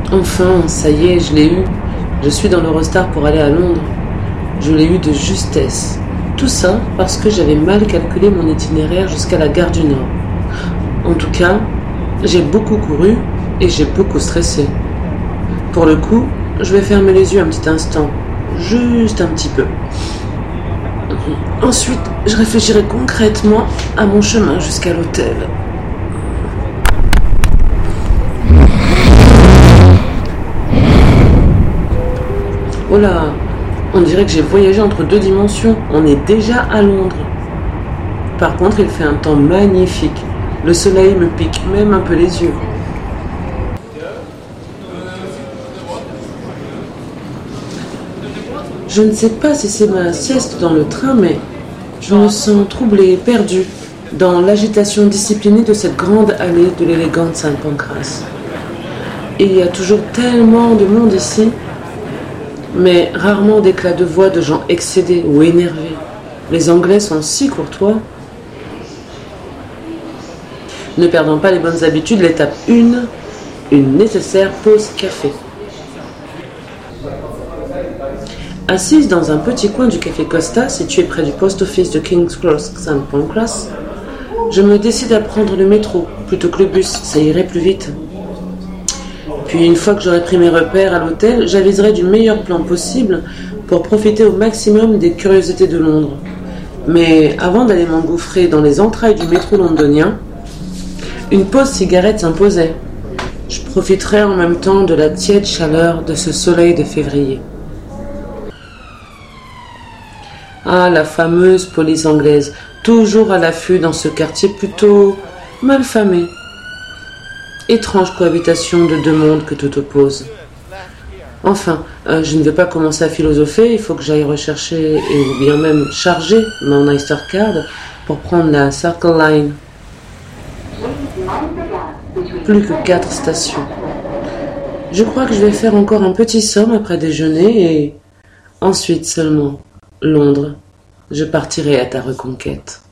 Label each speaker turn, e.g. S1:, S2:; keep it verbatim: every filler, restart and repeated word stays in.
S1: Enfin, ça y est, je l'ai eu. Je suis dans l'Eurostar pour aller à Londres. Je l'ai eu de justesse. Tout ça parce que j'avais mal calculé mon itinéraire jusqu'à la gare du Nord. En tout cas, j'ai beaucoup couru et j'ai beaucoup stressé. Pour le coup, je vais fermer les yeux un petit instant. Juste un petit peu. Ensuite, je réfléchirai concrètement à mon chemin jusqu'à l'hôtel. Oh là, on dirait que j'ai voyagé entre deux dimensions. On est déjà à Londres. Par contre, il fait un temps magnifique. Le soleil me pique même un peu les yeux. Je ne sais pas si c'est ma sieste dans le train, mais je me sens troublée, perdue, dans l'agitation disciplinée de cette grande allée de l'élégante Saint-Pancras. Et il y a toujours tellement de monde ici, mais rarement d'éclats de voix de gens excédés ou énervés. Les Anglais sont si courtois. Ne perdons pas les bonnes habitudes, l'étape un, une nécessaire pause café. Assise dans un petit coin du café Costa, situé près du post-office de King's Cross Saint Pancras, je me décide à prendre le métro plutôt que le bus, ça irait plus vite. Puis une fois que j'aurai pris mes repères à l'hôtel, j'aviserai du meilleur plan possible pour profiter au maximum des curiosités de Londres. Mais avant d'aller m'engouffrer dans les entrailles du métro londonien, une pause cigarette s'imposait. Je profiterai en même temps de la tiède chaleur de ce soleil de février. Ah, la fameuse police anglaise, toujours à l'affût dans ce quartier plutôt malfamé. Étrange cohabitation de deux mondes que tout oppose. Enfin, euh, je ne vais pas commencer à philosopher, il faut que j'aille rechercher, et ou bien même charger mon Oyster Card pour prendre la Circle Line. Plus que quatre stations. Je crois que je vais faire encore un petit somme après déjeuner et ensuite seulement Londres. Je partirai à ta reconquête.